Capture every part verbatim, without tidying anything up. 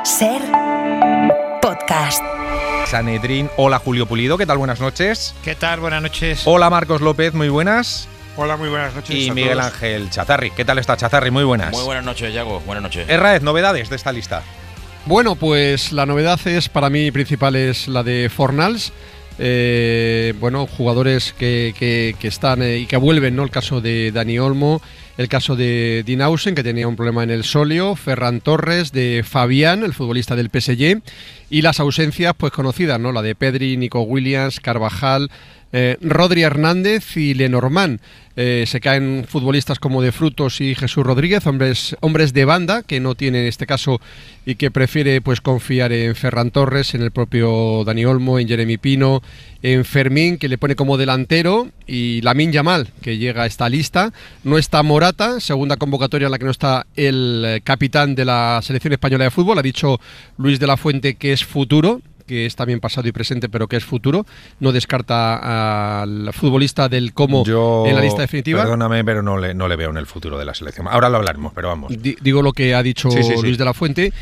Ser Podcast. Sanedrín. Hola Julio Pulido, ¿qué tal? Buenas noches. ¿Qué tal? Buenas noches. Hola Marcos López, muy buenas. Hola, muy buenas noches. Y a Miguel todos. Ángel Chazarri, ¿qué tal está Chazarri? Muy buenas. Muy buenas noches, Yago. Buenas noches. Erraez, novedades de esta lista. Bueno, pues la novedad es, para mí, principal es la de Fornals. Eh, bueno, jugadores que, que, que están eh, y que vuelven, ¿no? El caso de Dani Olmo, el caso de Dinausen, que tenía un problema en el sóleo, Ferran Torres, de Fabián, el futbolista del P S G, y las ausencias pues conocidas, ¿no? La de Pedri, Nico Williams, Carvajal, eh, Rodri Hernández y Lenormand. Eh, se caen futbolistas como De Frutos y Jesús Rodríguez, hombres, hombres de banda que no tienen en este caso y que prefiere pues confiar en Ferran Torres, en el propio Dani Olmo, en Jeremy Pino, en Fermín, que le pone como delantero, y Lamine Yamal, que llega a esta lista. No está Morata, segunda convocatoria en la que no está el capitán de la selección española de fútbol. Ha dicho Luis de la Fuente que es futuro, que es también pasado y presente, pero que es futuro. No descarta al futbolista del Como Yo, en la lista definitiva. Perdóname, pero no le, no le veo en el futuro de la selección. Ahora lo hablaremos, pero vamos. D- digo lo que ha dicho sí, sí, Luis sí. de la Fuente.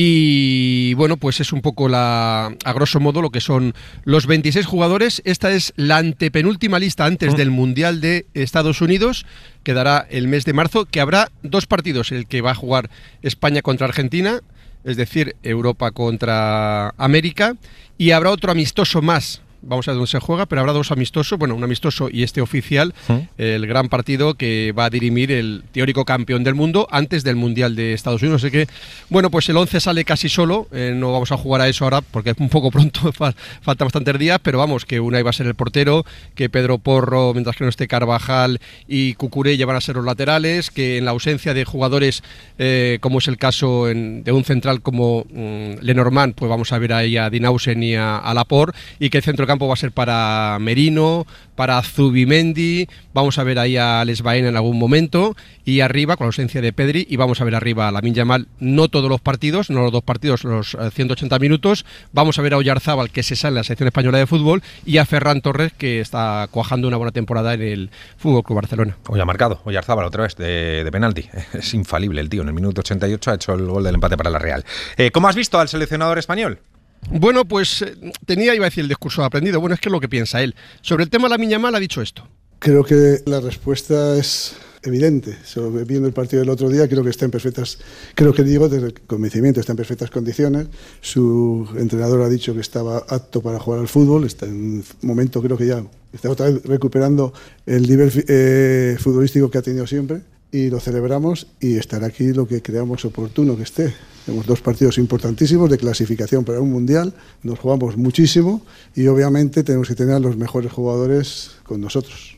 Y bueno, pues es un poco la, a grosso modo, lo que son los veintiséis jugadores. Esta es la antepenúltima lista antes Mm. del Mundial de Estados Unidos, que dará el mes de marzo, que habrá dos partidos, el que va a jugar España contra Argentina, es decir, Europa contra América, y habrá otro amistoso más. Vamos a ver dónde se juega, pero habrá dos amistosos, bueno, un amistoso y este oficial, ¿Mm? el gran partido que va a dirimir el teórico campeón del mundo antes del Mundial de Estados Unidos. Así que, bueno, pues el once sale casi solo, eh, no vamos a jugar a eso ahora porque es un poco pronto, fa- faltan bastantes días, pero vamos, que Unai va a ser el portero, que Pedro Porro, mientras que no esté Carvajal y Cucurella van a ser los laterales, que en la ausencia de jugadores, eh, como es el caso en- de un central como mm, Lenormand, pues vamos a ver ahí a Dinausen y a, a Laporte, y que el centro campo va a ser para Merino, para Zubimendi, vamos a ver ahí a Alex Baena en algún momento, y arriba, con la ausencia de Pedri, y vamos a ver arriba a Lamine Yamal, no todos los partidos, no los dos partidos, los eh, ciento ochenta minutos, vamos a ver a Oyarzábal, que se sale en la selección española de fútbol, y a Ferran Torres, que está cuajando una buena temporada en el Fútbol Club Barcelona. Hoy ha marcado, Oyarzábal otra vez de, de penalti. Es infalible el tío, en el minuto ochenta y ocho ha hecho el gol del empate para la Real. Eh, ¿Cómo has visto al seleccionador español? Bueno, pues eh, tenía, iba a decir, el discurso aprendido. Bueno, es que es lo que piensa él. Sobre el tema de Lamine Yamal ha dicho esto. Creo que la respuesta es evidente. Sobre, viendo el partido del otro día, creo que está en perfectas, creo que digo desde el convencimiento, está en perfectas condiciones. Su entrenador ha dicho que estaba apto para jugar al fútbol. Está en un momento, creo que ya está otra vez recuperando el nivel eh, futbolístico que ha tenido siempre. Y lo celebramos y estará aquí lo que creamos oportuno que esté. Tenemos dos partidos importantísimos de clasificación para un mundial, nos jugamos muchísimo y obviamente tenemos que tener a los mejores jugadores con nosotros.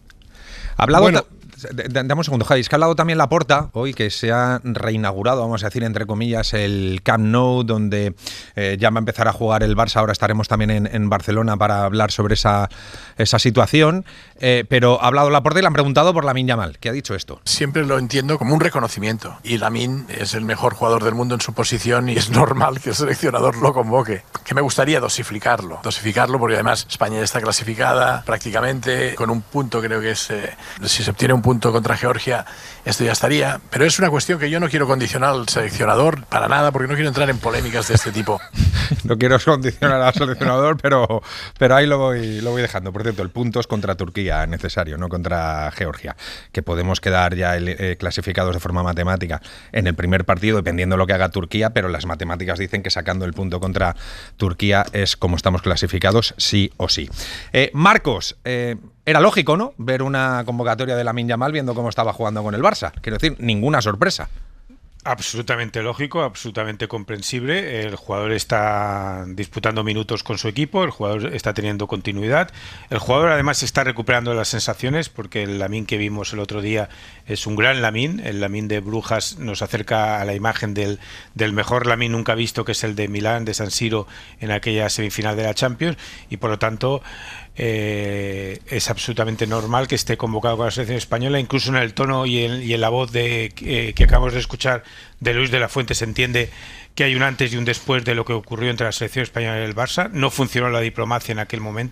Ha hablado Bueno. ta- d- d- Dame un segundo, Javi. Es que ha hablado también Laporta hoy, que se ha reinaugurado, vamos a decir, entre comillas, el Camp Nou, donde eh, ya va a empezar a jugar el Barça. Ahora estaremos también en, en Barcelona para hablar sobre esa, esa situación. Eh, pero ha hablado Laporta y le han preguntado por Lamine Yamal, que ha dicho esto. Siempre lo entiendo como un reconocimiento. Y Lamine es el mejor jugador del mundo en su posición y es normal que el seleccionador lo convoque. Que me gustaría dosificarlo. Dosificarlo porque además España ya está clasificada prácticamente con un punto, creo que es... Eh, si se obtiene un punto contra Georgia, esto ya estaría. Pero es una cuestión que yo no quiero condicionar al seleccionador para nada porque no quiero entrar en polémicas de este tipo. No quiero condicionar al seleccionador, pero, pero ahí lo voy, lo voy dejando. Por cierto, el punto es contra Turquía necesario, no contra Georgia, que podemos quedar ya eh, clasificados de forma matemática en el primer partido, dependiendo de lo que haga Turquía, pero las matemáticas dicen que sacando el punto contra Turquía es como estamos clasificados, sí o sí. Eh, Marcos, eh, era lógico, ¿no?, ver una convocatoria de Lamine Yamal viendo cómo estaba jugando con el Barça. Quiero decir, ninguna sorpresa. Absolutamente lógico, absolutamente comprensible. El jugador está disputando minutos con su equipo, el jugador está teniendo continuidad. El jugador además está recuperando las sensaciones porque el Lamine que vimos el otro día es un gran Lamine. El Lamine de Brujas nos acerca a la imagen del, del mejor Lamine nunca visto, que es el de Milán, de San Siro, en aquella semifinal de la Champions, y por lo tanto eh, es absolutamente normal que esté convocado con la selección española. Incluso en el tono y en, y en la voz de, eh, que acabamos de escuchar de Luis de la Fuente se entiende que hay un antes y un después de lo que ocurrió entre la selección española y el Barça. No funcionó la diplomacia en aquel momento.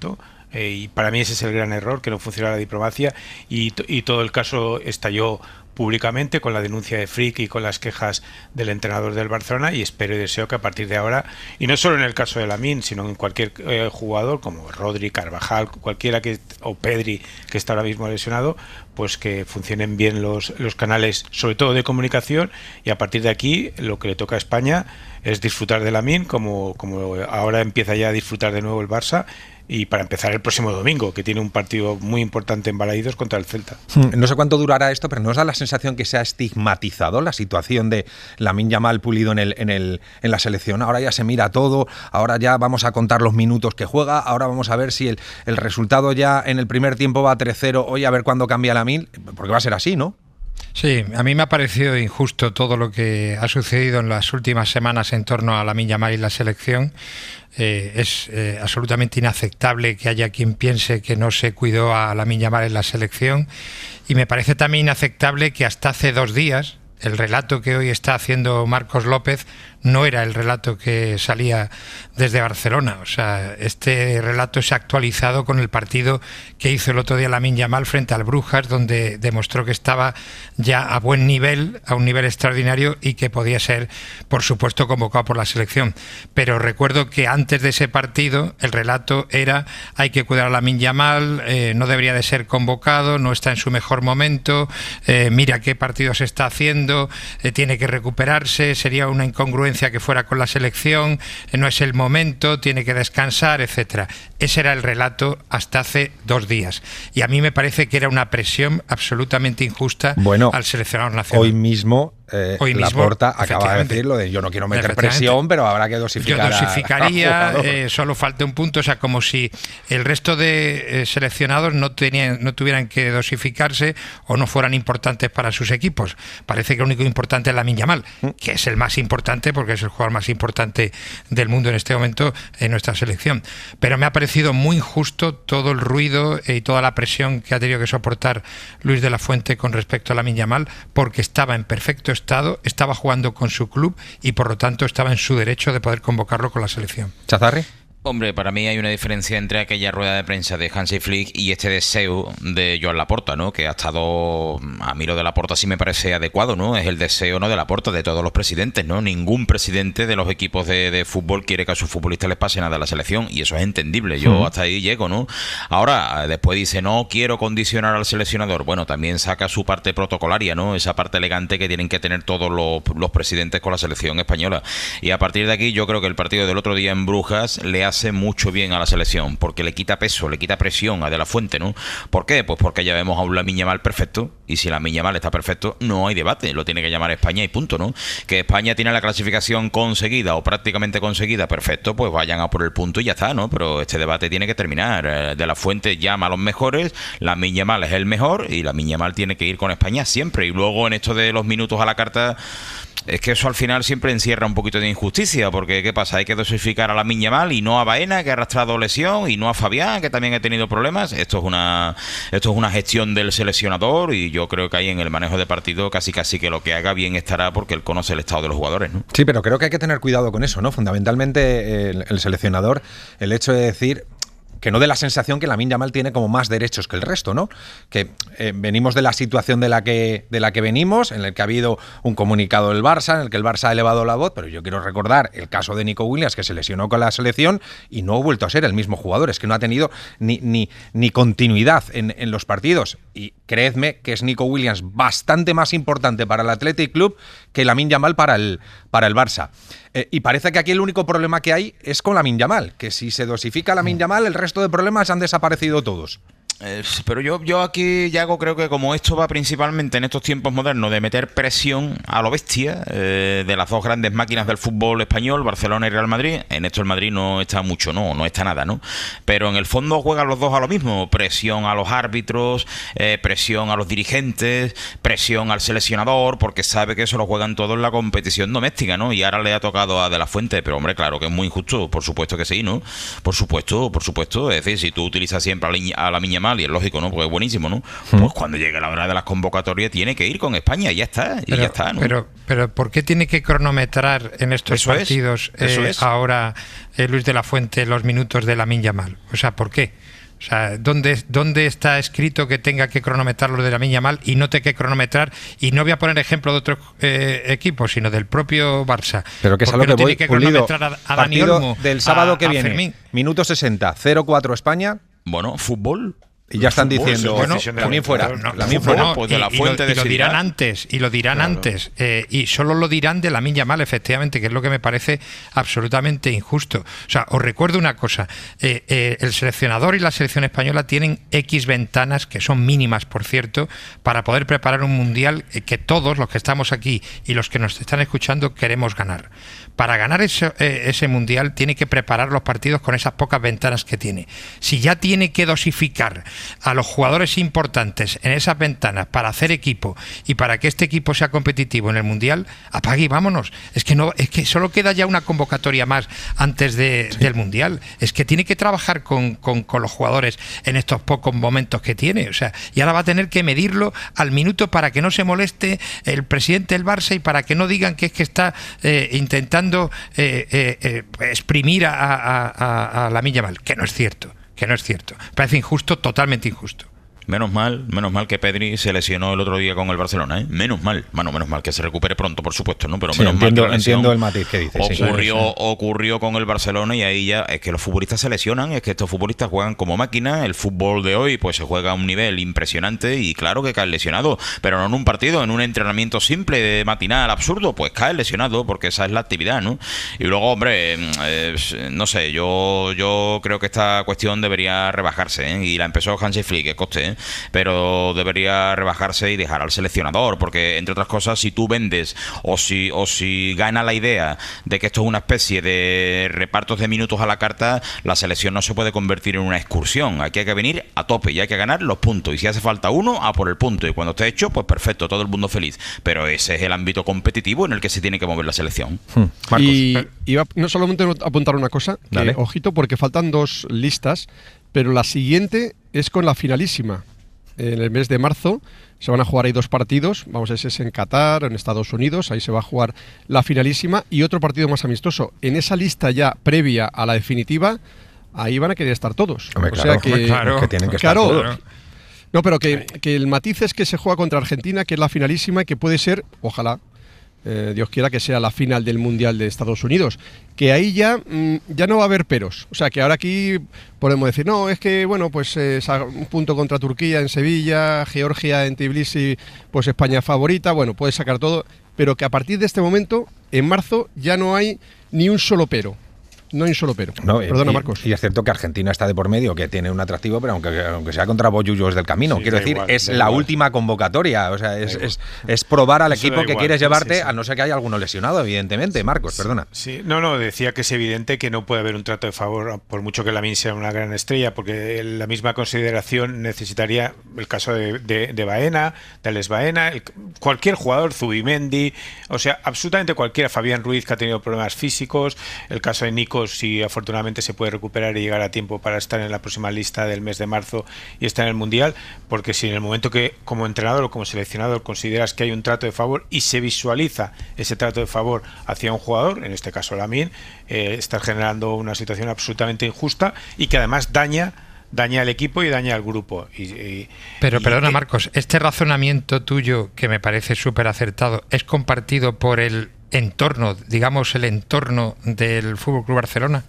Eh, y para mí ese es el gran error, que no funciona la diplomacia, y, y todo el caso estalló públicamente con la denuncia de Frick y con las quejas del entrenador del Barcelona, y espero y deseo que a partir de ahora, y no solo en el caso de Lamine, sino en cualquier eh, jugador como Rodri, Carvajal, cualquiera que, o Pedri, que está ahora mismo lesionado, pues que funcionen bien los, los canales, sobre todo de comunicación, y a partir de aquí lo que le toca a España es disfrutar de Lamine como, como ahora empieza ya a disfrutar de nuevo el Barça, y para empezar el próximo domingo, que tiene un partido muy importante en Balaídos contra el Celta. No sé cuánto durará esto, pero ¿no os da la sensación que se ha estigmatizado la situación de Lamine Yamal pulido en, el, en, el, en la selección? Ahora ya se mira todo, ahora ya vamos a contar los minutos que juega, ahora vamos a ver si el, el resultado ya en el primer tiempo va a tres cero, hoy a ver cuándo cambia Lamine, porque va a ser así, ¿no? Sí, a mí me ha parecido injusto todo lo que ha sucedido en las últimas semanas en torno a Lamine Yamal y la selección. Eh, es eh, absolutamente inaceptable que haya quien piense que no se cuidó a Lamine Yamal en la selección, y me parece también inaceptable que hasta hace dos días el relato que hoy está haciendo Marcos López no era el relato que salía desde Barcelona. O sea, este relato se ha actualizado con el partido que hizo el otro día Lamine Yamal frente al Brujas, donde demostró que estaba ya a buen nivel, a un nivel extraordinario, y que podía ser, por supuesto, convocado por la selección. Pero recuerdo que antes de ese partido el relato era: hay que cuidar a Lamine Yamal, eh, no debería de ser convocado, no está en su mejor momento, eh, mira qué partido se está haciendo, eh, tiene que recuperarse, sería una incongruencia que fuera con la selección, no es el momento, tiene que descansar, etcétera. Ese era el relato hasta hace dos días. Y a mí me parece que era una presión absolutamente injusta bueno, al seleccionador nacional. Hoy mismo eh, Hoy mismo, Laporta acaba de decir lo de: yo no quiero meter presión, pero habrá que dosificar. Yo dosificaría, eh, solo falta un punto, o sea, como si el resto de eh, seleccionados no tenían, no tuvieran que dosificarse o no fueran importantes para sus equipos. Parece que lo único importante es Lamine Yamal, que es el más importante porque es el jugador más importante del mundo en este momento en nuestra selección. Pero me ha parecido muy injusto todo el ruido y toda la presión que ha tenido que soportar Luis de la Fuente con respecto a Lamine Yamal, porque estaba en perfecto estado, estaba jugando con su club y por lo tanto estaba en su derecho de poder convocarlo con la selección. ¿Chazarri? Hombre, para mí hay una diferencia entre aquella rueda de prensa de Hansi Flick y este deseo de Joan Laporta, ¿no? Que ha estado, a mí lo de Laporta sí me parece adecuado, ¿no? Es el deseo, ¿no?, de Laporta, de todos los presidentes, ¿no? Ningún presidente de los equipos de, de fútbol quiere que a sus futbolistas les pase nada a la selección, y eso es entendible. Yo uh-huh. hasta ahí llego, ¿no? Ahora, después dice: no quiero condicionar al seleccionador. Bueno, también saca su parte protocolaria, ¿no? Esa parte elegante que tienen que tener todos los, los presidentes con la selección española. Y a partir de aquí yo creo que el partido del otro día en Brujas le hace mucho bien a la selección, porque le quita peso, le quita presión a De la Fuente, ¿no? ¿Por qué? Pues porque ya vemos a un Lamine Yamal perfecto, y si Lamine Yamal está perfecto, no hay debate, lo tiene que llamar España y punto, ¿no? Que España tiene la clasificación conseguida o prácticamente conseguida, perfecto, pues vayan a por el punto y ya está, ¿no? Pero este debate tiene que terminar. De la Fuente llama a los mejores, Lamine Yamal es el mejor, y Lamine Yamal tiene que ir con España siempre. Y luego en esto de los minutos a la carta, es que eso al final siempre encierra un poquito de injusticia, porque ¿qué pasa? Hay que dosificar a Lamine Yamal y no a Baena, que ha arrastrado lesión, y no a Fabián, que también ha tenido problemas. Esto es una esto es una gestión del seleccionador, y yo creo que ahí en el manejo de partido casi casi que lo que haga bien estará, porque él conoce el estado de los jugadores, ¿no? Sí, pero creo que hay que tener cuidado con eso, ¿no? Fundamentalmente el, el seleccionador, el hecho de decir que no dé la sensación que Lamine Yamal tiene como más derechos que el resto, ¿no? Que eh, venimos de la situación de la que de la que venimos, en el que ha habido un comunicado del Barça, en el que el Barça ha elevado la voz, pero yo quiero recordar el caso de Nico Williams, que se lesionó con la selección y no ha vuelto a ser el mismo jugador, es que no ha tenido ni, ni, ni continuidad en, en los partidos. Y creedme que es Nico Williams bastante más importante para el Athletic Club que Lamine Yamal para el, para el Barça. Eh, y parece que aquí el único problema que hay es con Lamine Yamal, que si se dosifica Lamine Yamal, el resto de problemas han desaparecido todos. Eh, pero yo, yo aquí, Yago, creo que como esto va principalmente en estos tiempos modernos de meter presión a lo bestia, eh, de las dos grandes máquinas del fútbol español, Barcelona y Real Madrid, en esto el Madrid no está mucho, no, no está nada, ¿no? Pero en el fondo juegan los dos a lo mismo: presión a los árbitros, eh, presión a los dirigentes, presión al seleccionador, porque sabe que eso lo juegan todos en la competición doméstica, ¿no? Y ahora le ha tocado a De la Fuente, pero hombre, claro que es muy injusto, por supuesto que sí, ¿no? Por supuesto, por supuesto, es decir, si tú utilizas siempre a Lamine Yamal, y es lógico, ¿no? Porque es buenísimo, ¿no? Hmm. Pues cuando llegue la hora de las convocatorias tiene que ir con España, y ya está, y pero, ya está, ¿no? Pero, pero ¿por qué tiene que cronometrar en estos eso partidos es, eh, es. ahora eh, Luis de la Fuente los minutos de Lamine Yamal? O sea, ¿por qué? O sea, ¿dónde, ¿dónde está escrito que tenga que cronometrar lo de Lamine Yamal y no tenga que cronometrar? Y no voy a poner ejemplo de otros eh, equipos, sino del propio Barça. Pero que es a lo que no voy, tiene que Pulido, cronometrar a, a Dani Olmo, del sábado a, que a viene, Fermín. minuto sesenta, cero cuatro España. Bueno, fútbol. Y ya están Fútbol, diciendo, bueno, Lamine fuera, No, Lamine fútbol fuera. no, pues de y- la y fuente lo, de y lo dirán Zidane. antes, y lo dirán Claro. antes, eh, y solo lo dirán de Lamine Yamal, efectivamente, que es lo que me parece absolutamente injusto. O sea, os recuerdo una cosa, eh, eh, el seleccionador y la selección española tienen X ventanas, que son mínimas, por cierto, para poder preparar un mundial eh, que todos los que estamos aquí y los que nos están escuchando queremos ganar. Para ganar ese, eh, ese mundial tiene que preparar los partidos con esas pocas ventanas que tiene. Si ya tiene que dosificar a los jugadores importantes en esas ventanas para hacer equipo y para que este equipo sea competitivo en el mundial, apague y vámonos. Es que no, es que solo queda ya una convocatoria más antes de, sí. del mundial. Es que tiene que trabajar con, con, con los jugadores en estos pocos momentos que tiene. O sea, y ahora va a tener que medirlo al minuto para que no se moleste el presidente del Barça y para que no digan que es que está eh, intentando Eh, eh, eh, exprimir a, a, a, a Lamine Yamal, que no es cierto, que no es cierto. Parece injusto, totalmente injusto. Menos mal, menos mal que Pedri se lesionó el otro día con el Barcelona, ¿eh? Menos mal, bueno, menos mal que se recupere pronto, por supuesto, ¿no? Pero sí, menos entiendo, mal que entiendo el matiz que dices. Ocurrió, sí, sí. ocurrió con el Barcelona y ahí ya es que los futbolistas se lesionan, es que estos futbolistas juegan como máquina, el fútbol de hoy pues se juega a un nivel impresionante y claro que caen lesionados, pero no en un partido, en un entrenamiento simple de matinal absurdo, pues cae lesionado porque esa es la actividad, ¿no? Y luego, hombre, eh, no sé, yo yo creo que esta cuestión debería rebajarse, ¿eh? Y la empezó Hansi Flick, que coste, ¿eh? Pero debería rebajarse y dejar al seleccionador, porque entre otras cosas, si tú vendes o si o si gana la idea de que esto es una especie de repartos de minutos a la carta, la selección no se puede convertir en una excursión. Aquí hay que venir a tope y hay que ganar los puntos, y si hace falta uno, a por el punto, y cuando esté hecho, pues perfecto, todo el mundo feliz, pero ese es el ámbito competitivo en el que se tiene que mover la selección. Hmm. Marcos. Y iba no solamente a apuntar una cosa, que, Dale. ojito, porque faltan dos listas, pero la siguiente es con la finalísima. En el mes de marzo se van a jugar ahí dos partidos, vamos a ver si es en Qatar, en Estados Unidos, ahí se va a jugar la finalísima y otro partido más amistoso. En esa lista ya previa a la definitiva, ahí van a querer estar todos. Hombre, o claro, sea que, hombre, claro, que tienen que claro, estar todos. No, pero que, que el matiz es que se juega contra Argentina, que es la finalísima y que puede ser, ojalá, Eh, Dios quiera que sea la final del Mundial de Estados Unidos, que ahí ya mmm, ya no va a haber peros, o sea que ahora aquí podemos decir, no, es que bueno, pues eh, un punto contra Turquía en Sevilla, Georgia en Tbilisi, pues España favorita, bueno, puede sacar todo, pero que a partir de este momento, en marzo, ya no hay ni un solo pero. No hay un solo pero. No, Perdona, y, Marcos. Y es cierto que Argentina está de por medio, que tiene un atractivo, pero aunque, aunque sea contra Bollullos del camino. Sí, Quiero da decir, igual, es da la igual. última convocatoria. O sea, es, es, es probar al Eso equipo da que igual, quieres sí, llevarte, sí, sí. a no ser que haya alguno lesionado, evidentemente. Marcos, perdona. Sí, no, no, decía que es evidente que no puede haber un trato de favor, por mucho que Lamine sea una gran estrella, porque la misma consideración necesitaría el caso de, de, de Baena, de Alex Baena, el, cualquier jugador, Zubimendi, o sea, absolutamente cualquiera, Fabián Ruiz, que ha tenido problemas físicos, el caso de Nico, si afortunadamente se puede recuperar y llegar a tiempo para estar en la próxima lista del mes de marzo y estar en el Mundial, porque si en el momento que como entrenador o como seleccionador consideras que hay un trato de favor y se visualiza ese trato de favor hacia un jugador, en este caso Lamine, eh, estás generando una situación absolutamente injusta y que además daña daña al equipo y daña al grupo. Y, y, Pero y, perdona, y, Marcos, este razonamiento tuyo, que me parece súper acertado, ¿es compartido por el entorno, digamos el entorno del F C Barcelona?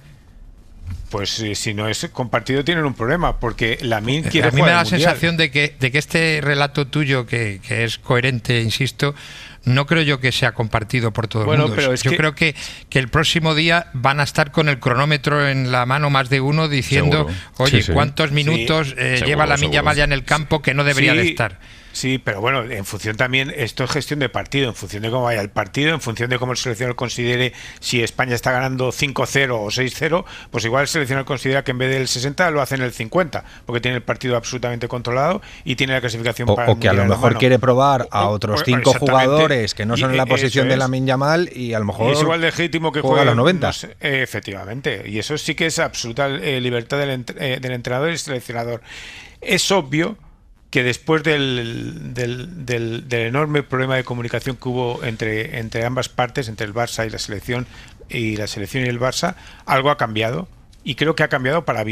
Pues eh, si no es compartido tienen un problema, porque Lamine quiere A mí me jugar da la el Mundial. sensación de que, de que este relato tuyo, que, que es coherente, insisto, no creo yo que sea compartido por todo Bueno, el mundo. pero es yo que- creo que, que el próximo día van a estar con el cronómetro en la mano más de uno diciendo, Seguro. oye, Sí, sí. ¿cuántos minutos Sí, eh, seguro, lleva Lamine seguro. Yamal ya en el campo que no debería Sí, de estar? Sí, pero bueno, en función también, esto es gestión de partido, en función de cómo vaya el partido, en función de cómo el seleccionador considere si España está ganando cinco cero o seis cero, pues igual el seleccionador considera que en vez del sesenta lo hace en el cincuenta, porque tiene el partido absolutamente controlado y tiene la clasificación O, para o el que a lo Mundial en la mejor mano. quiere probar a O- otros o- cinco exactamente. jugadores que no son Y, en la eh, posición eso de es. Lamine Yamal y a lo mejor Y es igual legítimo que juega juegue a los noventa. no sé, eh, efectivamente, y eso sí que es absoluta eh, libertad del, ent- eh, del entrenador y seleccionador. Es obvio que después del, del, del, del enorme problema de comunicación que hubo entre, entre ambas partes, entre el Barça y la selección, y la selección y el Barça, algo ha cambiado, y creo que ha cambiado para bien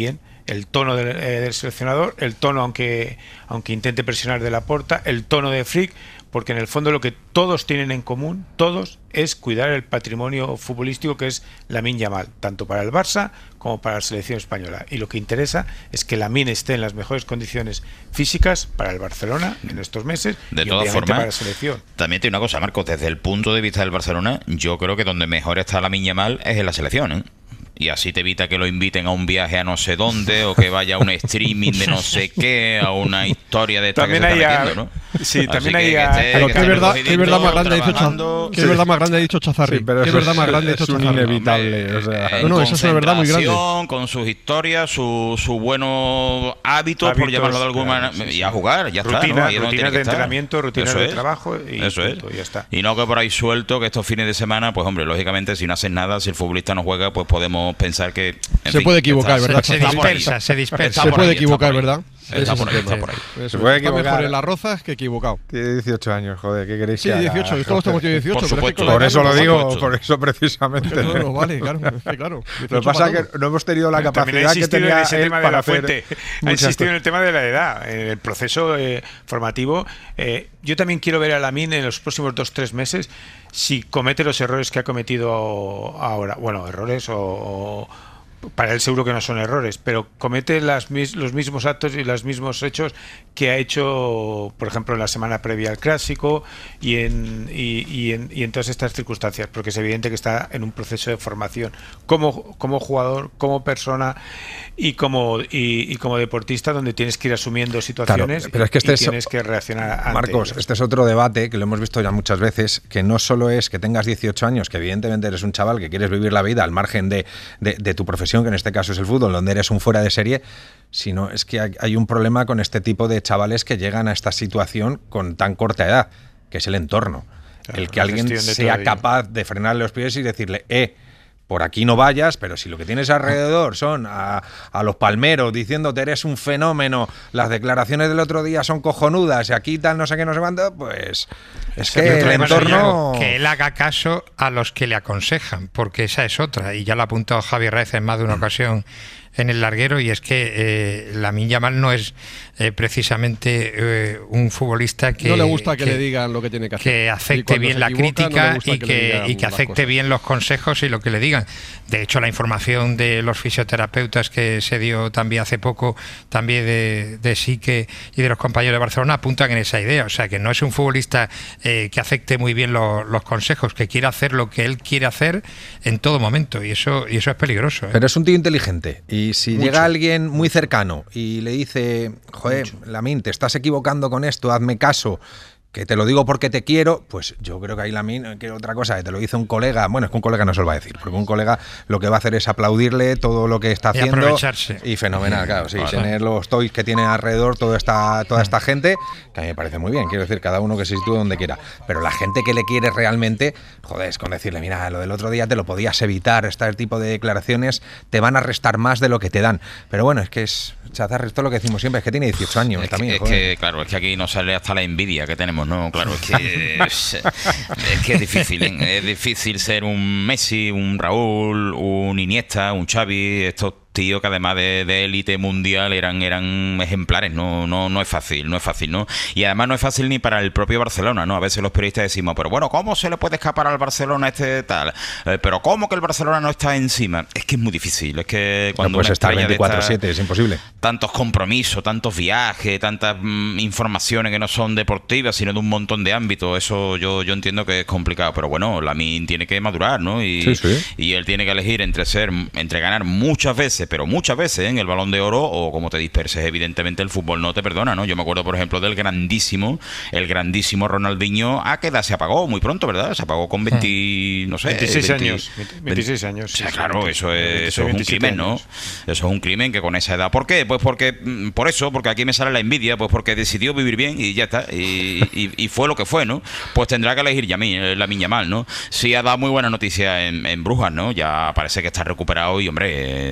el tono del, eh, del seleccionador, el tono aunque, aunque intente presionar de Laporta, el tono de Flick, porque en el fondo lo que todos tienen en común, todos, es cuidar el patrimonio futbolístico que es Lamine Yamal, tanto para el Barça como para la selección española. Y lo que interesa es que Lamine esté en las mejores condiciones físicas para el Barcelona en estos meses de y todas obviamente formas, para la selección. También tiene una cosa, Marcos, desde el punto de vista del Barcelona, yo creo que donde mejor está Lamine Yamal es en la selección, ¿eh? Y así te evita que lo inviten a un viaje a no sé dónde, o que vaya a un streaming de no sé qué, a una historia de esta también que se está hay metiendo, ¿no? Sí, Así también que hay que a- esté- Pero que qué esté verdad, qué cogidito, verdad más grande ha dicho trabajando. Cha- qué verdad más grande ha dicho Chazarri. Sí, pero Qué eso verdad es- más grande ha es dicho un Chazarri. inevitable. O sea, En No, no, eso es una verdad muy grande. concentración, con sus historias, sus su buenos hábitos, por Hábitos, llamarlo de alguna claro, manera, sí, y sí. a jugar, ya está, Rutinas- ¿no? Ahí es donde rutinas tiene que de estar. entrenamiento, rutinas Eso de es. trabajo y Eso punto, es. ya está. Y no que por ahí suelto, que estos fines de semana, pues hombre, lógicamente si no haces nada, si el futbolista no juega, pues podemos pensar que... en Se fin, puede equivocar, está- ¿verdad? Se está por ahí. dispersa, se dispersa. Está Se por puede ahí, está equivocar, por ahí. ¿verdad? Está Eso por ahí, sí. está por ahí. Eso, Se puede está equivocar. mejor en las rozas que equivocado. Tiene dieciocho años, joder, ¿qué queréis Sí, que haga? dieciocho, todos tenemos dieciocho. Por pero es que supuesto. con la Por edad eso no lo nos digo, supuesto. por eso precisamente. vale. No, no vale, claro. Es que claro. Lo que pasa es que no hemos tenido la También ha capacidad que insistido en tenía ese él tema de para la hacer fuente, ha muchas insistido en cosas. el tema de la edad, en el proceso eh, formativo. Eh, yo también quiero ver a Lamine en los próximos dos tres meses si comete los errores que ha cometido ahora. Bueno, errores o, o para él seguro que no son errores, pero comete las, mis- los mismos actos y los mismos hechos que ha hecho, por ejemplo, en la semana previa al Clásico y en, y, y en, y en todas estas circunstancias, porque es evidente que está en un proceso de formación como, como jugador, como persona y como, y, y como deportista, donde tienes que ir asumiendo situaciones. Claro, pero es que este y es- tienes que reaccionar ante Marcos, ellas. este es otro debate que lo hemos visto ya muchas veces, que no solo es que tengas dieciocho años, que evidentemente eres un chaval que quieres vivir la vida al margen de, de, de tu profesión, que en este caso es el fútbol, donde eres un fuera de serie, sino es que hay, hay un problema con este tipo de chavales que llegan a esta situación con tan corta edad, que es el entorno. Claro, el que la alguien gestión de sea todo ello. capaz de frenarle los pies y decirle, eh, por aquí no vayas, pero si lo que tienes alrededor son a, a los palmeros diciéndote eres un fenómeno, las declaraciones del otro día son cojonudas y aquí tal no sé qué, no sé cuánto, pues es Pero que el problema sería entorno... que él haga caso a los que le aconsejan, porque esa es otra, y ya lo ha apuntado Javi Raez en más de una ocasión en el larguero, y es que eh, Lamine Yamal no es eh, precisamente eh, un futbolista que no le gusta que, le digan lo que tiene que hacer. que Y acepte cuando bien se la equivoca, no le crítica gusta y le que, digan y que las acepte cosas. bien los consejos y lo que le digan. De hecho, la información de los fisioterapeutas que se dio también hace poco, también de, de Sique y de los compañeros de Barcelona, apuntan en esa idea. O sea, que no es un futbolista eh, que acepte muy bien lo- los consejos, que quiere hacer lo que él quiere hacer en todo momento. Y eso, y eso es peligroso, ¿eh? Pero es un tío inteligente. Y si Mucho. llega alguien muy cercano y le dice, joder, Lamine, te estás equivocando con esto, hazme caso, que te lo digo porque te quiero, pues yo creo que ahí Lamine, que otra cosa, que te lo dice un colega, bueno, es que un colega no se lo va a decir, porque un colega lo que va a hacer es aplaudirle todo lo que está Y haciendo. aprovecharse. Y fenomenal, claro, sí, Vale. tener los toys que tiene alrededor toda esta, toda esta gente, que a mí me parece muy bien, quiero decir, cada uno que se sitúe donde quiera. Pero la gente que le quiere realmente, joder, es con decirle, mira, lo del otro día te lo podías evitar, este tipo de declaraciones te van a restar más de lo que te dan. Pero bueno, es que es, Chazarri, esto es lo que decimos siempre, es que tiene dieciocho años Es, también. que, es joder. que, claro, es que aquí nos sale hasta la envidia que tenemos, ¿no? Claro, es que es, es que es difícil, ¿eh? Es difícil ser un Messi, un Raúl, un Iniesta, un Xavi, estos tíos que además de, de élite mundial eran, eran ejemplares, no, no, no es fácil, no es fácil, ¿no? Y además no es fácil ni para el propio Barcelona, ¿no? A veces los periodistas decimos, pero bueno, ¿cómo se le puede escapar al Barcelona este tal? Eh, pero ¿cómo que el Barcelona no está encima? Es que es muy difícil, es que No cuando puedes una estar estrella de veinticuatro esta- siete, es imposible. tantos compromisos, tantos viajes, tantas mm, informaciones que no son deportivas, sino de un montón de ámbitos. Eso yo, yo entiendo que es complicado, pero bueno, Lamine tiene que madurar, ¿no? Y, Sí, sí. y él tiene que elegir entre ser, entre ganar muchas veces, pero muchas veces en el Balón de Oro, o como te disperses, evidentemente el fútbol no te perdona, ¿no? Yo me acuerdo, por ejemplo, del grandísimo, el grandísimo Ronaldinho, a qué edad se apagó muy pronto, ¿verdad? Se apagó con veinte, no sé, veintiséis veinte años, veintiséis años. O sea, sí, claro, sí, eso es, veintiséis, eso es un veintisiete crimen, ¿no? años. Eso es un crimen que con esa edad. ¿Por qué? Pues porque, mm, por eso, porque aquí me sale la envidia, pues porque decidió vivir bien y ya está. Y, y- y fue lo que fue, ¿no? Pues tendrá que elegir Lamine, Lamine Yamal, ¿no? Sí ha dado muy buena noticia en, en Brujas, ¿no? Ya parece que está recuperado y, hombre, eh, según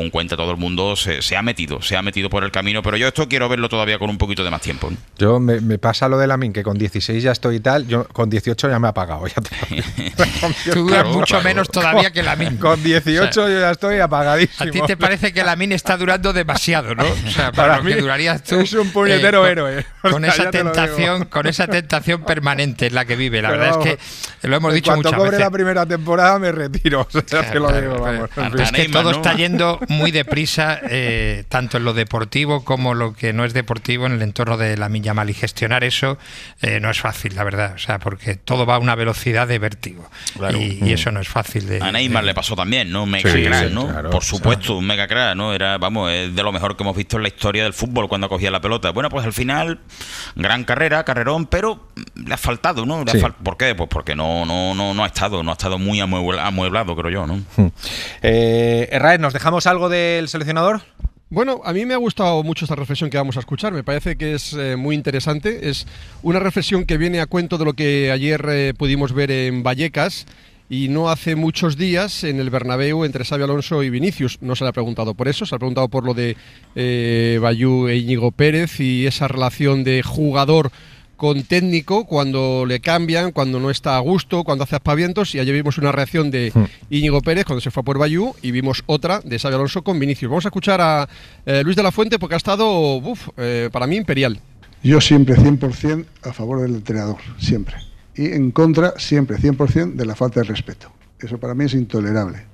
con cuenta todo el mundo se, se ha metido, se ha metido por el camino, pero yo esto quiero verlo todavía con un poquito de más tiempo, ¿no? Yo me, me pasa lo de Lamine, que con dieciséis ya estoy y tal, yo con dieciocho ya me he apagado. Ya te... Tú duras mucho claro. menos todavía que Lamine. Con dieciocho o sea, yo ya estoy apagadísimo. A ti te parece que Lamine está durando demasiado, ¿no? O sea, para, para lo mí que durarías tú. Es un puñetero eh, héroe. Con, con esa tentación, con esa tentación permanente en la que vive. La pero verdad vamos, es que lo hemos dicho muchas veces. Cuando cobre la primera temporada me retiro. O sea, claro, que lo digo, vamos. Es que todo está yendo muy deprisa, eh, tanto en lo deportivo como lo que no es deportivo en el entorno de Lamine Yamal, y gestionar eso eh, no es fácil, la verdad, o sea, porque todo va a una velocidad de vértigo, claro. y, y eso no es fácil de... A Neymar de... le pasó también, ¿no? Mega sí, crack, sí, ¿no? Claro, Por supuesto, claro. un mega crack, ¿no? Era, vamos, es de lo mejor que hemos visto en la historia del fútbol cuando cogía la pelota. Bueno, pues al final, gran carrera, carrerón, pero le ha faltado, ¿no? Le sí. ha fal... ¿Por qué? Pues porque no, no, no, no ha estado, no ha estado muy amueblado, creo yo, ¿no? Eh, Herrera, ¿nos dejamos algo del seleccionador? Bueno, a mí me ha gustado mucho esta reflexión que vamos a escuchar, me parece que es eh, muy interesante, es una reflexión que viene a cuento de lo que ayer eh, pudimos ver en Vallecas y no hace muchos días en el Bernabéu entre Xabi Alonso y Vinicius. No se le ha preguntado por eso, se le ha preguntado por lo de eh, Bayú e Íñigo Pérez y esa relación de jugador con técnico, cuando le cambian, cuando no está a gusto, cuando hace aspavientos, y ayer vimos una reacción de Íñigo Pérez cuando se fue por Bayú y vimos otra de Xabi Alonso con Vinicius. Vamos a escuchar a eh, Luis de la Fuente porque ha estado, uf, eh, para mí, imperial. Yo siempre cien por ciento a favor del entrenador, siempre. Y en contra, siempre cien por ciento de la falta de respeto. Eso para mí es intolerable.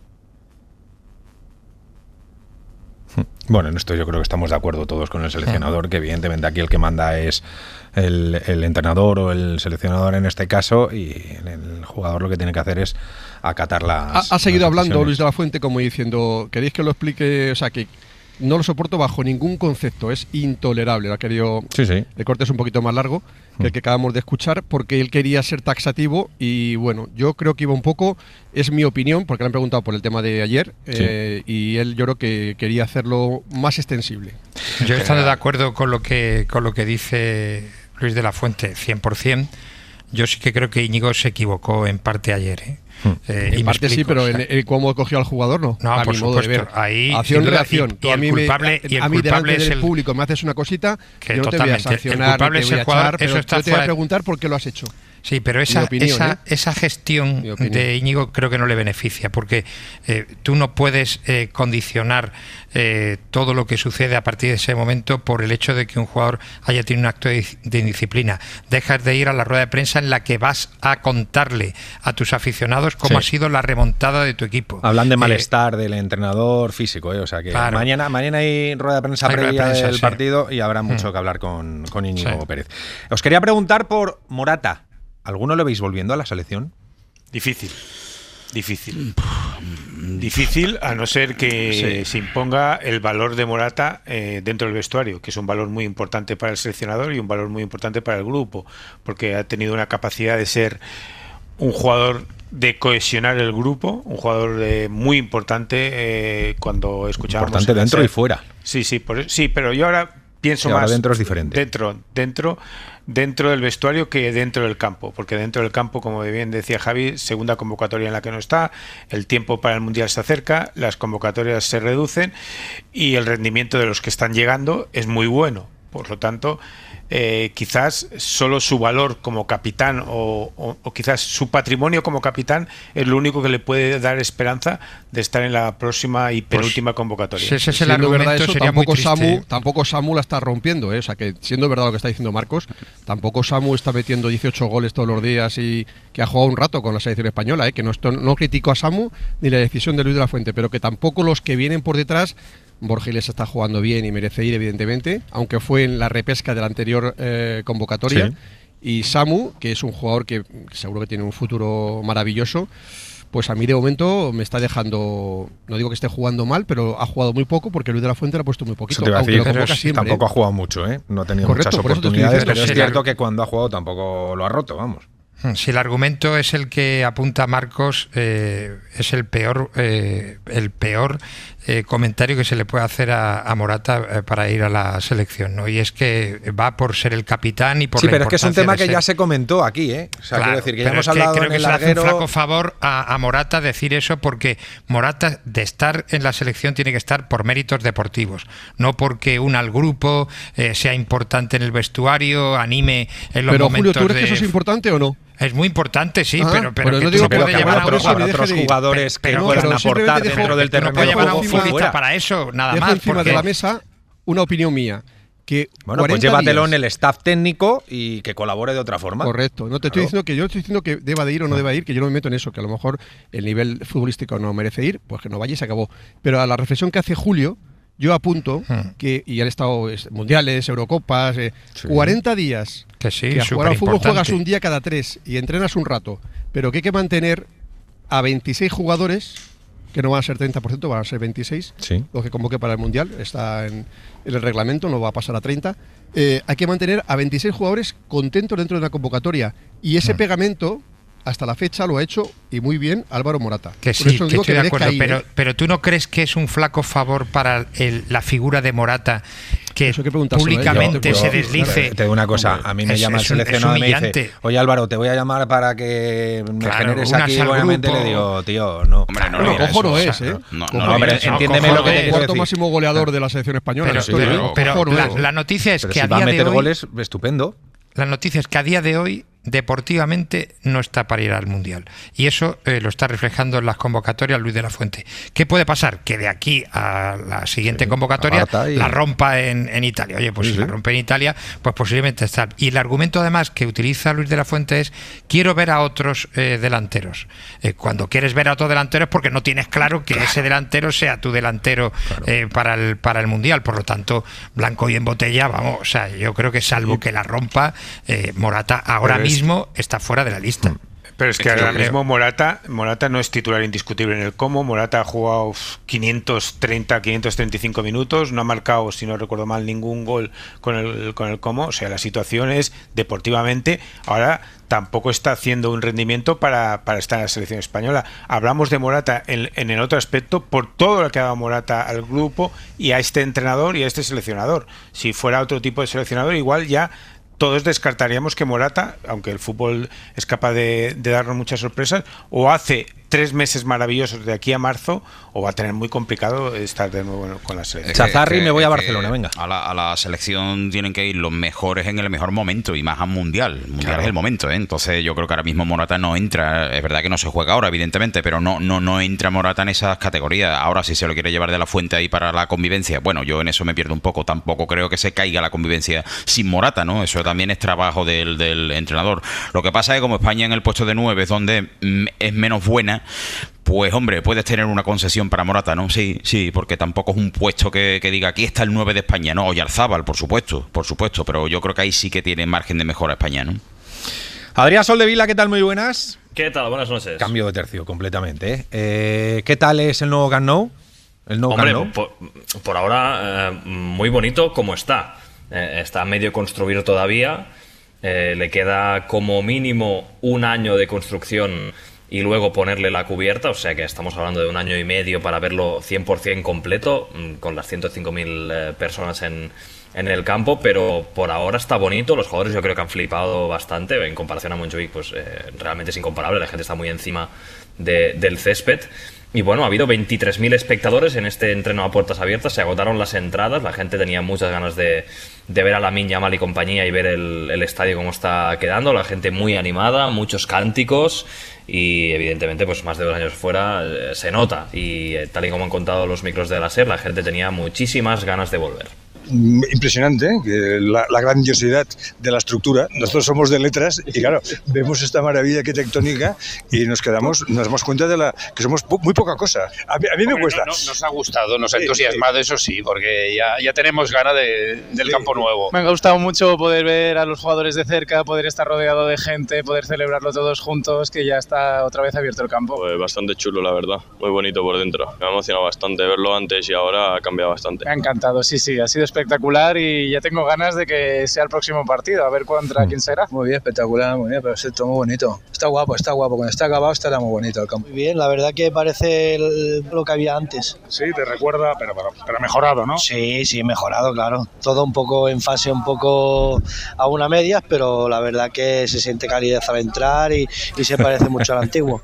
Bueno, en esto yo creo que estamos de acuerdo todos con el seleccionador, que evidentemente aquí el que manda es el, el entrenador o el seleccionador en este caso, y el jugador lo que tiene que hacer es acatar las... Ha, ha seguido las hablando Luis de la Fuente como diciendo, ¿queréis que lo explique? O sea, que no lo soporto bajo ningún concepto, es intolerable. Lo ha querido... Sí, sí. El corte es un poquito más largo que el que acabamos de escuchar, porque él quería ser taxativo y bueno, yo creo que iba un poco, es mi opinión, porque le han preguntado por el tema de ayer, sí. eh, y él yo creo que quería hacerlo más extensible. Yo he estado de acuerdo con lo que, con lo que dice Luis de la Fuente, cien por ciento. Yo sí que creo que Íñigo se equivocó en parte ayer, ¿eh? Eh, en parte explico, sí, pero o sea, en, en cómo cogió al jugador no. No, a por mi supuesto. Modo de ver. Ahí, acción reacción. Y, y el culpable, me, y el a mí culpable delante es del el público me haces una cosita, que yo no te voy a sancionar, el culpable ni te voy es el a jugador, echar, pero eso está yo te voy a fuera... preguntar por qué lo has hecho. Sí, pero esa, opinión, esa, ¿eh? esa gestión de Íñigo creo que no le beneficia, porque eh, tú no puedes eh, condicionar eh, todo lo que sucede a partir de ese momento por el hecho de que un jugador haya tenido un acto de, de indisciplina. Dejas de ir a la rueda de prensa en la que vas a contarle a tus aficionados cómo sí. ha sido la remontada de tu equipo. Hablan de malestar eh, del entrenador físico, ¿eh? O sea que claro. mañana, mañana hay rueda de prensa hay previa de prensa, del sí. partido y habrá mucho mm. que hablar con, con Íñigo sí. Pérez. Os quería preguntar por Morata. ¿Alguno lo veis volviendo a la selección? Difícil, difícil. Difícil, a no ser que sí. se imponga el valor de Morata eh, dentro del vestuario, que es un valor muy importante para el seleccionador y un valor muy importante para el grupo, porque ha tenido una capacidad de ser un jugador de cohesionar el grupo, un jugador eh, muy importante eh, cuando escuchábamos... Importante dentro ser, y fuera. Sí, sí, por, sí, pero yo ahora pienso y ahora más... dentro es diferente. Dentro, dentro... dentro del vestuario que dentro del campo, porque dentro del campo, como bien decía Javi, segunda convocatoria en la que no está, el tiempo para el Mundial se acerca, las convocatorias se reducen y el rendimiento de los que están llegando es muy bueno. Por lo tanto, eh, quizás solo su valor como capitán o, o, o quizás su patrimonio como capitán es lo único que le puede dar esperanza de estar en la próxima y penúltima pues, convocatoria. Si ese es el argumento, verdad eso, sería tampoco, muy triste. Samu, tampoco Samu la está rompiendo, ¿eh? O sea que siendo verdad lo que está diciendo Marcos, tampoco Samu está metiendo dieciocho goles todos los días y que ha jugado un rato con la selección española, ¿eh? Que no, esto, no critico a Samu ni la decisión de Luis de la Fuente, pero que tampoco los que vienen por detrás. Borja Iglesias está jugando bien y merece ir, evidentemente, aunque fue en la repesca de la anterior eh, convocatoria. Sí. Y Samu, que es un jugador que seguro que tiene un futuro maravilloso, pues a mí de momento me está dejando, no digo que esté jugando mal, pero ha jugado muy poco porque Luis de la Fuente le ha puesto muy poquito. Eso te aunque decir, lo convoca siempre, tampoco ¿eh? ha jugado mucho, ¿eh? No ha tenido Correcto, muchas oportunidades, pero es cierto el... que cuando ha jugado tampoco lo ha roto, vamos. Si el argumento es el que apunta Marcos, eh, es el peor, eh, el peor eh, comentario que se le puede hacer a, a Morata eh, para ir a la selección, ¿no? Y es que va por ser el capitán y por sí, la pero es que es un tema que ser... ya se comentó aquí, ¿eh? O sea, claro, quiero decir que ya pero hemos es que hablado creo en que el se le hace un larguero... flaco favor a, a Morata decir eso, porque Morata, de estar en la selección, tiene que estar por méritos deportivos, no porque una al grupo, eh, sea importante en el vestuario, anime en los pero, momentos Julio, ¿tú crees de... que eso es importante o no? Es muy importante, sí, Ajá, pero, pero, pero que no tú digo no que puedes habrá llevar a un otros- jugador, deje otros de ir. jugadores que pero- puedan pero aportar simplemente dejo- dentro del tú no terreno puedes de llevar a juego un encima- futbolista fuera. para eso, nada Dejo más. encima porque... de la mesa una opinión mía. Que Bueno, pues cuarenta llévatelo en días- el staff técnico y que colabore de otra forma. Correcto. No te estoy Claro. diciendo que yo estoy diciendo que deba de ir o no deba de ir, que yo no me meto en eso, que a lo mejor el nivel futbolístico no merece ir, pues que no vaya y se acabó. Pero a la reflexión que hace Julio, yo apunto Hmm. que, y han estado es, mundiales, Eurocopas, eh, Sí. cuarenta días Que sí, que a jugar al fútbol superimportante. juegas un día cada tres y entrenas un rato, pero que hay que mantener a veintiséis jugadores, que no van a ser treinta por ciento, van a ser veintiséis, Sí. lo que convoque para el Mundial, está en, en el reglamento, no va a pasar a treinta. Eh, hay que mantener a veintiséis jugadores contentos dentro de una convocatoria. Y ese Mm. pegamento, hasta la fecha, lo ha hecho y muy bien Álvaro Morata. Que Por sí, eso que digo estoy de merezca acuerdo, ir, pero, ¿eh? pero tú no crees que es un flaco favor para el- la figura de Morata que Eso hay que preguntárselo a él, públicamente yo- se yo- deslice. Te digo una cosa, a mí me Es- llama el es un- es seleccionado y me dice, humillante. oye Álvaro, te voy a llamar para que me Claro, generes unas aquí al buenamente. grupo. Le digo, tío, no. Hombre, no, Bueno, mira, cojo no eso, es, o sea, ¿eh? no, Cojo no, no hombre, es. entiéndeme cojo lo que no te es. quiero Cuarto decir. máximo goleador de la selección española. Pero, estoy- pero- pero cojo no la, es. la noticia es Pero que si a va a día de meter hoy, goles, estupendo. la noticia es que a día de hoy deportivamente no está para ir al Mundial. Y eso eh, lo está reflejando en las convocatorias Luis de la Fuente. ¿Qué puede pasar? Que de aquí a la siguiente Sí, convocatoria aparta y- la rompa en, en Italia. Oye, pues Sí, si sí. la rompe en Italia, pues posiblemente está. Y el argumento además que utiliza Luis de la Fuente es: quiero ver a otros eh, delanteros. Eh, cuando quieres ver a otros delanteros es porque no tienes claro que ese delantero sea tu delantero eh, para, el, para el Mundial. Por lo tanto, blanco y en botella, vamos, o sea, yo creo que salvo que la rompa, eh, Morata ahora Pero es- mismo está fuera de la lista. Pero es que Yo ahora creo. mismo Morata, Morata no es titular indiscutible en el Como. Morata ha jugado uf, quinientos treinta, quinientos treinta y cinco minutos, no ha marcado, si no recuerdo mal, ningún gol con el, con el Como. O sea, la situación es, deportivamente, ahora tampoco está haciendo un rendimiento para, para estar en la selección española. Hablamos de Morata en, en el otro aspecto por todo lo que ha dado Morata al grupo y a este entrenador y a este seleccionador. Si fuera otro tipo de seleccionador, igual ya todos descartaríamos que Morata, aunque el fútbol es capaz de, de darnos muchas sorpresas, o hace tres meses maravillosos de aquí a marzo, o va a tener muy complicado estar de nuevo con la selección. Chazarri, me voy a es Barcelona, venga. A la, a la selección tienen que ir los mejores en el mejor momento y más a mundial. El mundial Claro. es el momento, ¿eh? Entonces yo creo que ahora mismo Morata no entra. Es verdad que no se juega ahora, evidentemente, pero no, no, no entra Morata en esas categorías. Ahora, si se lo quiere llevar de la Fuente ahí para la convivencia, bueno, yo en eso me pierdo un poco. Tampoco creo que se caiga la convivencia sin Morata, ¿no? Eso también es trabajo del, del entrenador. Lo que pasa es que como España en el puesto de nueve es donde mm, es menos buena, pues hombre, puedes tener una concesión para Morata, ¿no? Sí, sí, porque tampoco es un puesto que, que diga aquí está el nueve de España, ¿no? Oyarzábal, por supuesto, por supuesto, pero yo creo que ahí sí que tiene margen de mejora España, ¿no? Adrián Soldevila, ¿qué tal? Muy buenas. ¿Qué tal? Buenas noches. Cambio de tercio completamente. ¿eh? Eh, ¿Qué tal es el nuevo Camp Nou? El nuevo Hombre, Camp Nou. por, por ahora eh, muy bonito como está. Eh, está a medio construir todavía. Eh, le queda como mínimo un año de construcción y luego ponerle la cubierta, o sea que estamos hablando de un año y medio para verlo cien por ciento completo, con las ciento cinco mil eh, personas en, en el campo, pero por ahora está bonito. Los jugadores yo creo que han flipado bastante en comparación a Montjuic, pues eh, realmente es incomparable. La gente está muy encima de, del césped. Y bueno, ha habido veintitrés mil espectadores en este entreno a puertas abiertas. Se agotaron las entradas, la gente tenía muchas ganas de, de ver a Lamine Yamal y compañía y ver el, el estadio cómo está quedando. La gente muy animada, muchos cánticos y evidentemente pues más de dos años fuera eh, se nota. Y eh, tal y como han contado los micros de la SER, la gente tenía muchísimas ganas de volver. Impresionante, ¿eh? Que la, la grandiosidad de la estructura. Nosotros somos de letras y claro, vemos esta maravilla arquitectónica y nos quedamos, nos damos cuenta de la que somos po muy poca cosa. A mí, a mí me Hombre, cuesta. No, no, nos ha gustado, nos ha entusiasmado, sí, sí. Eso sí, porque ya, ya tenemos ganas de, del sí. campo nuevo. Me ha gustado mucho poder ver a los jugadores de cerca, poder estar rodeado de gente, poder celebrarlo todos juntos, que ya está otra vez abierto el campo. Pues bastante chulo, la verdad, muy bonito por dentro. Me ha emocionado bastante verlo antes y ahora ha cambiado bastante. Me ha encantado, sí, sí, ha sido espectacular. espectacular y ya tengo ganas de que sea el próximo partido, a ver contra quién será. Muy bien, espectacular, muy bien, perfecto, muy bonito. Está guapo, está guapo. Cuando está acabado estará muy bonito el campo. Muy bien, la verdad que parece el, lo que había antes. Sí, te recuerda, pero, pero, pero mejorado, ¿no? Sí, sí, mejorado, claro. Todo un poco en fase, un poco a una medias, pero la verdad que se siente calidez al entrar y, y se parece mucho al antiguo.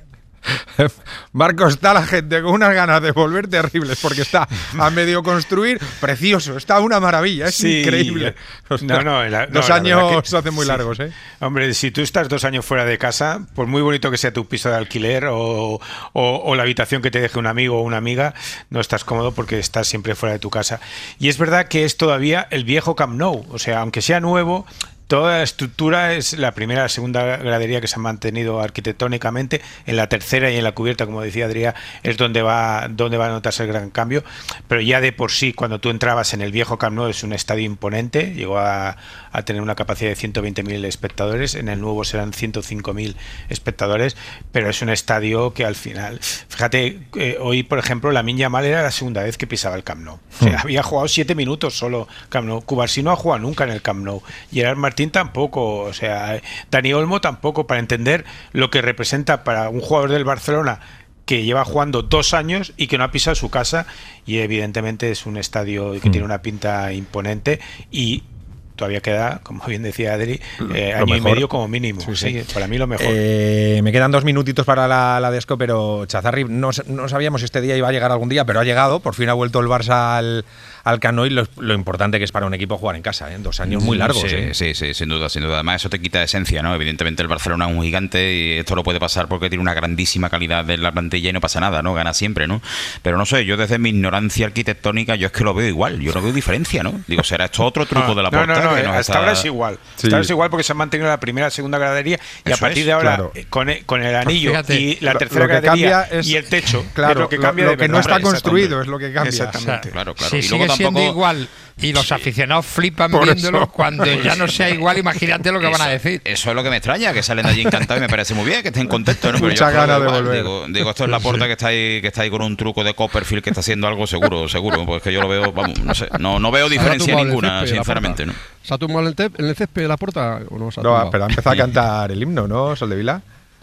Marcos, está la gente con unas ganas de volver terribles porque está a medio construir, precioso, está una maravilla, es sí, increíble. No, no, la, dos no, años que, se hacen muy sí. largos, ¿eh? Hombre, si tú estás dos años fuera de casa, por muy bonito que sea tu piso de alquiler o, o, o la habitación que te deje un amigo o una amiga, no estás cómodo porque estás siempre fuera de tu casa. Y es verdad que es todavía el viejo Camp Nou, o sea, aunque sea nuevo, toda la estructura es la primera, la segunda gradería que se ha mantenido arquitectónicamente. En la tercera y en la cubierta, como decía Adrià, es donde va, donde va a notarse el gran cambio. Pero ya de por sí, cuando tú entrabas en el viejo Camp Nou, es un estadio imponente. Llegó a, a tener una capacidad de ciento veinte mil espectadores. En el nuevo serán ciento cinco mil espectadores. Pero es un estadio que al final... Fíjate, eh, hoy, por ejemplo, Lamine Yamal era la segunda vez que pisaba el Camp Nou. O sea, había jugado siete minutos solo Camp Nou. Cubarsí no ha jugado nunca en el Camp Nou. Gerard Martín tampoco, o sea, Dani Olmo tampoco, para entender lo que representa para un jugador del Barcelona que lleva jugando dos años y que no ha pisado su casa, y evidentemente es un estadio que mm. tiene una pinta imponente y todavía queda, como bien decía Adri, eh, año mejor. y medio como mínimo. Sí, sí. Sí, para mí lo mejor. Eh, me quedan dos minutitos para la, la Desco, pero Chazarri, no, no sabíamos si este día iba a llegar algún día, pero ha llegado. Por fin ha vuelto el Barça al, al Camp Nou y lo, lo importante que es para un equipo jugar en casa, ¿eh? Dos años muy largos. Sí, ¿eh? sí, sí, sin duda, sin duda. Además, eso te quita esencia, ¿no? Evidentemente el Barcelona es un gigante y esto lo puede pasar porque tiene una grandísima calidad de la plantilla y no pasa nada, ¿no? Gana siempre, ¿no? Pero no sé, yo desde mi ignorancia arquitectónica, yo es que lo veo igual, yo no veo diferencia, ¿no? Digo, ¿será esto otro truco no, de la no, Porta? No, no, que no, nos hasta está... ahora es igual. Sí. Hasta ahora es igual porque se han mantenido la primera, segunda gradería y eso a partir es, de ahora, claro. con, el, con el anillo pues fíjate, y la lo, tercera lo gradería es, y el techo, claro, es lo que cambia lo, de lo que verdad. no está construido es lo que cambia. Exactamente. O sea, claro, claro. Si y sigue luego siendo tampoco... igual y los aficionados flipan Por viéndolo, eso. cuando ya no sea igual, imagínate lo que eso, van a decir. Eso es lo que me extraña, que salen de allí encantados y me parece muy bien, que estén contentos, ¿no? Pero mucha ganas de volver. Digo, digo, esto es la Porta que está ahí, que está ahí con un truco de Copperfield que está haciendo algo seguro, seguro, porque yo lo veo, vamos, no sé, no, no veo diferencia ninguna, césped, sinceramente, ¿no? ¿Se ha tumbado en el césped de la Porta o no se ha No, tumbado? pero ha empezado a cantar el himno, ¿no, Soldevila?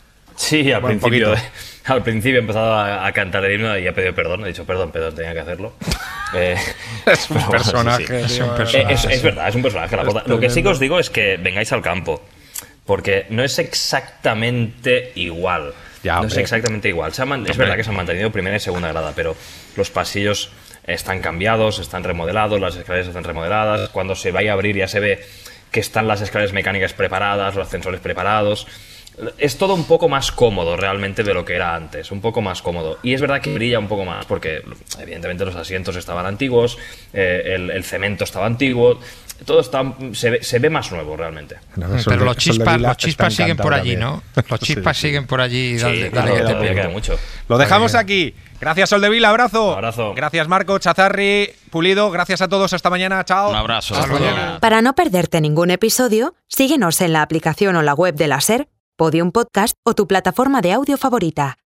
Sí, al bueno, principio al principio he empezado a, a cantar el himno y he pedido perdón, he dicho perdón, perdón, tenía que hacerlo. Eh, es un personaje, sí, sí. Es, un personaje es, es verdad, es un personaje. La Porta. Lo que sí que os digo es que vengáis al campo, porque no es exactamente igual. Ya, no es exactamente igual. Se ha man- es verdad que se han mantenido primera y segunda grada, pero los pasillos están cambiados, están remodelados, las escaleras están remodeladas. Cuando se vaya a abrir ya se ve que están las escaleras mecánicas preparadas, los ascensores preparados. Es todo un poco más cómodo realmente de lo que era antes, un poco más cómodo. Y es verdad que brilla un poco más porque evidentemente los asientos estaban antiguos, eh, el, el cemento estaba antiguo, todo está, se, ve, se ve más nuevo realmente. No, pero los chispas, los chispas siguen por allí, ¿no? Los chispas sí, siguen por allí. Dale, sí, dale, claro, dale, todavía queda mucho. Lo dejamos aquí. Gracias, Soldevila, abrazo. abrazo. Gracias, Marco, Chazarri, Pulido. Gracias a todos. Hasta mañana. Chao. Un abrazo. Hasta mañana. Para no perderte ningún episodio, síguenos en la aplicación o la web de la SER, Podium Podcast o tu plataforma de audio favorita.